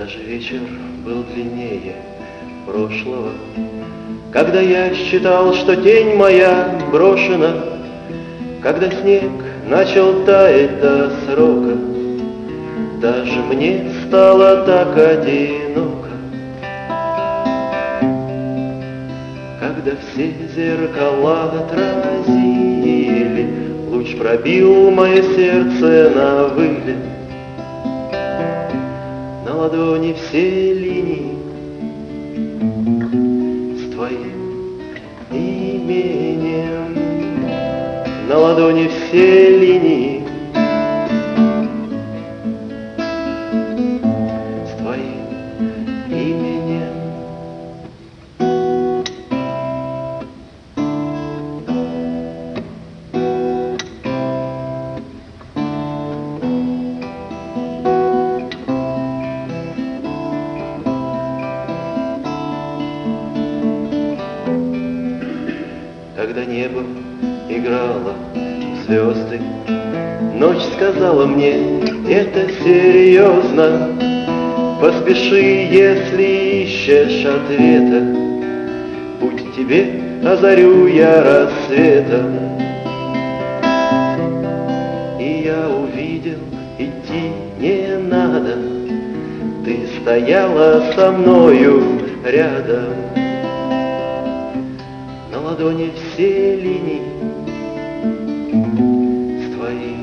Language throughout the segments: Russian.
же вечер был длиннее прошлого, когда я считал, что тень моя брошена, когда снег начал таять до срока, даже мне стало так одиноко, когда все зеркала отразили, луч пробил мое сердце на вылет, на ладони все линии с твоим именем, на ладони все линии с твоим именем. Когда небо играло в звезды, ночь сказала мне, это серьезно. Поспеши, если ищешь ответа, путь тебе озарю я рассветом. И я увидел, идти не надо, ты стояла со мною рядом. На ладони все линии с твоим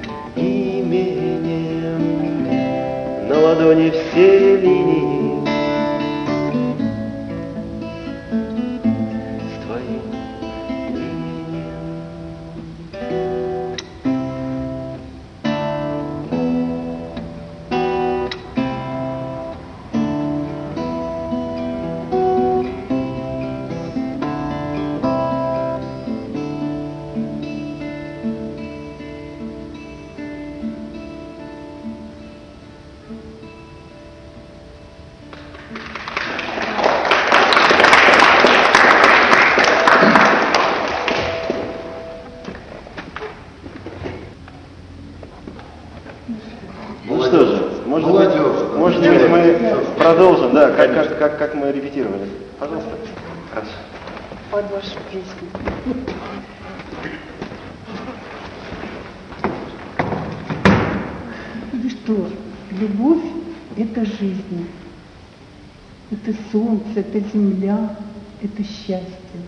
именем, на ладони все линии с твоим именем. Ну что же, может быть, мы продолжим, да, как мы репетировали. Пожалуйста. Хорошо. Под вашу песню. Ну что, любовь – это жизнь, это солнце, это земля, это счастье.